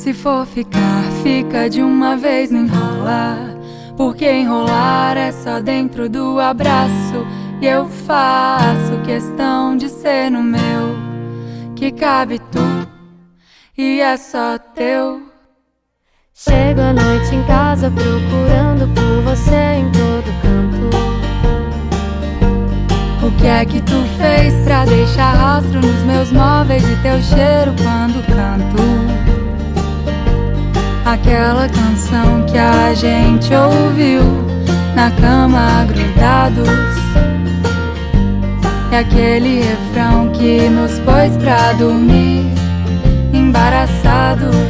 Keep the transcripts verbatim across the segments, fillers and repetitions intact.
Se for ficar, fica de uma vez, não enrola, porque enrolar é só dentro do abraço. E eu faço questão de ser no meu, que cabe tu e é só teu. Chego à noite em casa procurando por você em todo canto. O que é que tu fez pra deixar rastro nos meus móveis de teu cheiro quando canto aquela canção que a gente ouviu na cama grudados, e aquele refrão que nos pôs pra dormir embaraçados.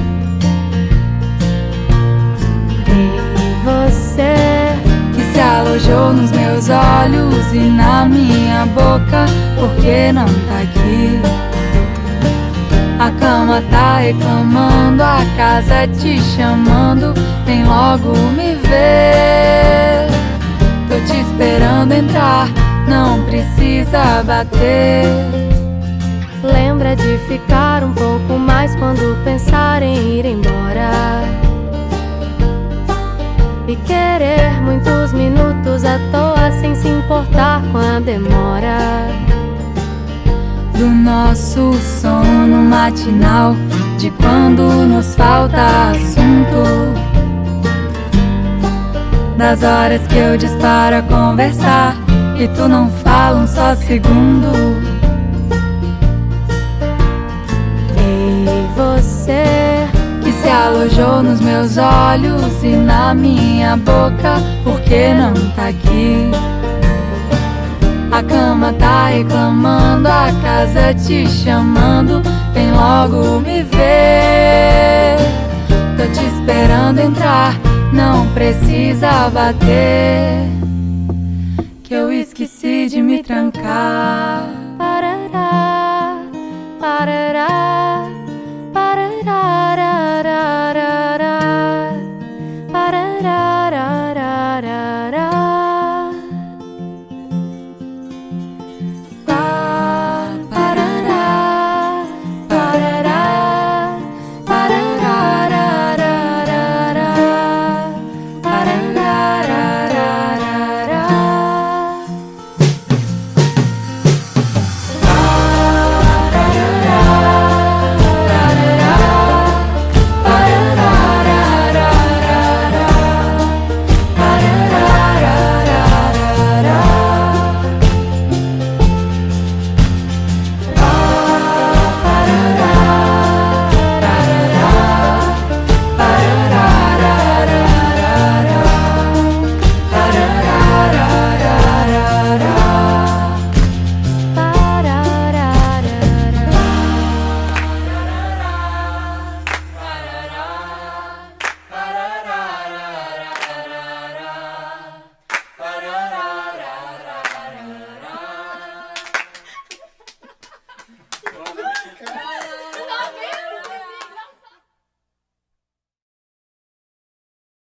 E você que se alojou nos meus olhos e na minha boca, porque não tá aqui? A cama tá reclamando, a casa te chamando, vem logo me ver. Tô te esperando entrar, não precisa bater. lembra de ficar um pouco mais quando pensar em ir embora e querer muitos minutos à toa sem se importar com a demora do nosso sono matinal, de quando nos falta assunto, das horas que eu disparo a conversar e tu não fala um só segundo. E você que se alojou nos meus olhos e na minha boca, porque não tá aqui? A cama tá reclamando, a casa te chamando, vem logo me ver. Tô te esperando entrar, não precisa bater.